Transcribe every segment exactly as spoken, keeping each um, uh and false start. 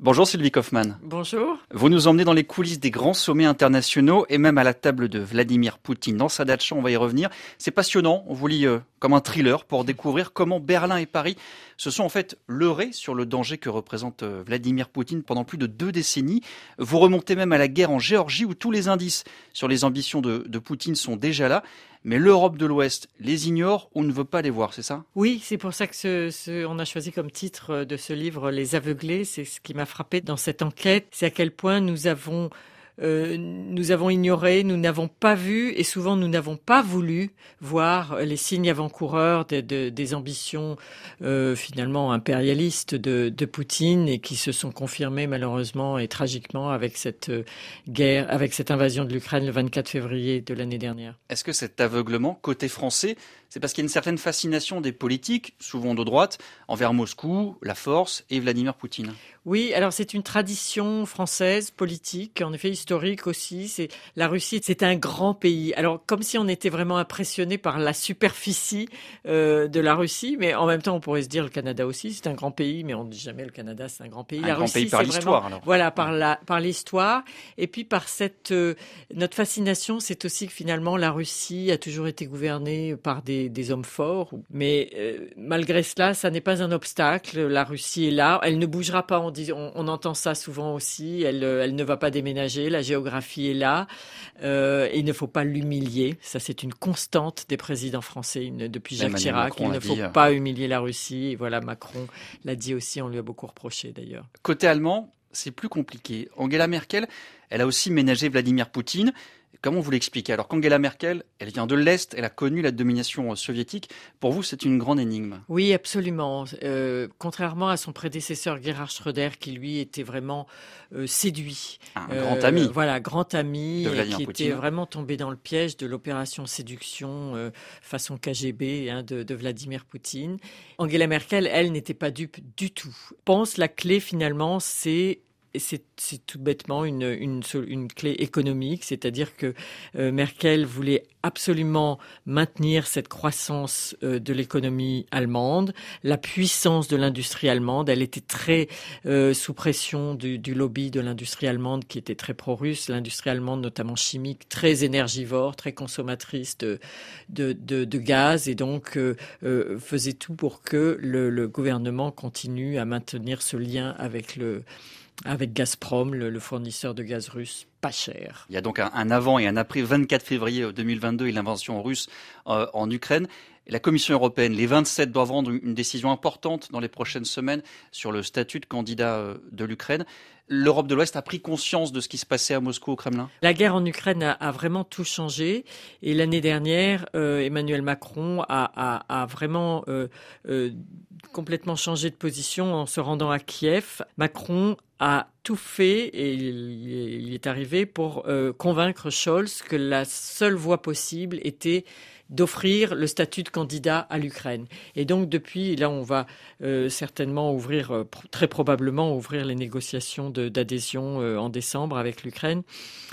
Bonjour Sylvie Kaufmann. Bonjour. Vous nous emmenez dans les coulisses des grands sommets internationaux et même à la table de Vladimir Poutine dans sa datcha, on va y revenir. C'est passionnant, on vous lit euh, comme un thriller pour découvrir comment Berlin et Paris se sont en fait leurrés sur le danger que représente euh, Vladimir Poutine pendant plus de deux décennies. Vous remontez même à la guerre en Géorgie où tous les indices sur les ambitions de, de Poutine sont déjà là. Mais l'Europe de l'Ouest les ignore ou ne veut pas les voir, c'est ça ? Oui, c'est pour ça que ce, ce, on a choisi comme titre de ce livre « Les aveuglés ». C'est ce qui m'a frappé dans cette enquête, c'est à quel point nous avons, euh, nous avons ignoré, nous n'avons pas vu et souvent nous n'avons pas voulu voir les signes avant-coureurs de, de, des ambitions euh, finalement impérialistes de, de Poutine et qui se sont confirmées malheureusement et tragiquement avec cette euh, guerre, avec cette invasion de l'Ukraine le vingt-quatre février de l'année dernière. Est-ce que cet aveuglement, côté français, c'est parce qu'il y a une certaine fascination des politiques, souvent de droite, envers Moscou, la force et Vladimir Poutine ? Oui, alors c'est une tradition française, politique, en effet historique aussi. C'est la Russie, c'est un grand pays. Alors comme si on était vraiment impressionné par la superficie euh, de la Russie, mais en même temps on pourrait se dire le Canada aussi, c'est un grand pays, mais on ne dit jamais le Canada c'est un grand pays. Un la grand Russie, pays par c'est l'histoire vraiment, alors. Voilà, par la par l'histoire et puis par cette euh, notre fascination, c'est aussi que finalement la Russie a toujours été gouvernée par des des hommes forts. Mais euh, malgré cela, ça n'est pas un obstacle. La Russie est là, elle ne bougera pas. On dit, on, on entend ça souvent aussi. Elle, elle ne va pas déménager. La géographie est là. Euh, et il ne faut pas l'humilier. Ça, c'est une constante des présidents français une, depuis Jacques Emmanuel Chirac. Macron il ne l'a faut dit. pas humilier la Russie. Et voilà, Macron l'a dit aussi. On lui a beaucoup reproché d'ailleurs. Côté allemand, c'est plus compliqué. Angela Merkel, elle a aussi ménagé Vladimir Poutine. Comment vous l'expliquez ? Alors qu'Angela Merkel, elle vient de l'Est, elle a connu la domination soviétique. Pour vous, c'est une grande énigme. Oui, absolument. Euh, contrairement à son prédécesseur Gerhard Schröder, qui lui était vraiment euh, séduit. Un Euh, grand ami. Voilà, grand ami, de et Vladimir qui Poutine. était vraiment tombé dans le piège de l'opération séduction euh, façon K G B hein, de, de Vladimir Poutine. Angela Merkel, elle, n'était pas dupe du tout. Je pense la clé, finalement, c'est... Et c'est, c'est tout bêtement une, une, une clé économique, c'est-à-dire que euh, Merkel voulait absolument maintenir cette croissance euh, de l'économie allemande, la puissance de l'industrie allemande. Elle était très euh, sous pression du, du lobby de l'industrie allemande qui était très pro-russe, l'industrie allemande notamment chimique, très énergivore, très consommatrice de, de, de, de gaz et donc euh, euh, faisait tout pour que le, le gouvernement continue à maintenir ce lien avec le avec Gazprom, le, le fournisseur de gaz russe, pas cher. Il y a donc un, un avant et un après vingt-quatre février deux mille vingt-deux et l'invasion russe euh, en Ukraine. La Commission européenne, les vingt-sept doivent rendre une décision importante dans les prochaines semaines sur le statut de candidat euh, de l'Ukraine. L'Europe de l'Ouest a pris conscience de ce qui se passait à Moscou, au Kremlin ? La guerre en Ukraine a, a vraiment tout changé. Et l'année dernière, euh, Emmanuel Macron a, a, a vraiment euh, euh, complètement changé de position en se rendant à Kiev. Macron a tout fait et il, il est arrivé pour euh, convaincre Scholz que la seule voie possible était d'offrir le statut de candidat à l'Ukraine. Et donc depuis, là on va euh, certainement ouvrir, euh, pr- très probablement ouvrir les négociations de, d'adhésion euh, en décembre avec l'Ukraine.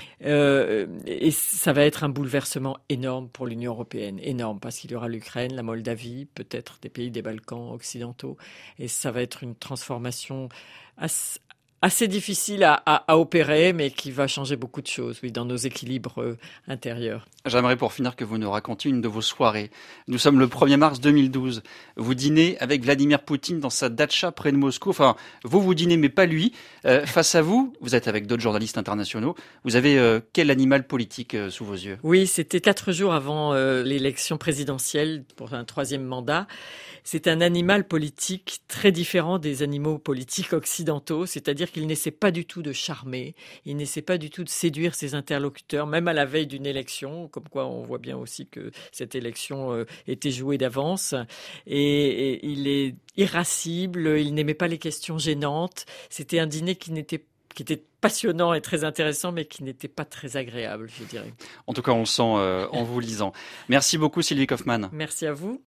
Euh, et ça va être un bouleversement énorme pour l'Union européenne, énorme, parce qu'il y aura l'Ukraine, la Moldavie, peut-être des pays des Balkans occidentaux. Et ça va être une transformation assez assez difficile à, à, à opérer, mais qui va changer beaucoup de choses, oui, dans nos équilibres euh, intérieurs. J'aimerais pour finir que vous nous racontiez une de vos soirées. Nous sommes le premier mars deux mille douze. Vous dînez avec Vladimir Poutine dans sa datcha près de Moscou. Enfin, vous, vous dînez, mais pas lui. Euh, face à vous, vous êtes avec d'autres journalistes internationaux. Vous avez euh, quel animal politique euh, sous vos yeux ? Oui, c'était quatre jours avant euh, l'élection présidentielle pour un troisième mandat. C'est un animal politique très différent des animaux politiques occidentaux, c'est-à-dire qu'il n'essaie pas du tout de charmer, il n'essaie pas du tout de séduire ses interlocuteurs, même à la veille d'une élection, comme quoi on voit bien aussi que cette élection euh, était jouée d'avance. Et, et il est irascible, il n'aimait pas les questions gênantes. C'était un dîner qui n'était qui était passionnant et très intéressant, mais qui n'était pas très agréable, je dirais. En tout cas, on le sent euh, en vous lisant. Merci beaucoup, Sylvie Kaufmann. Merci à vous.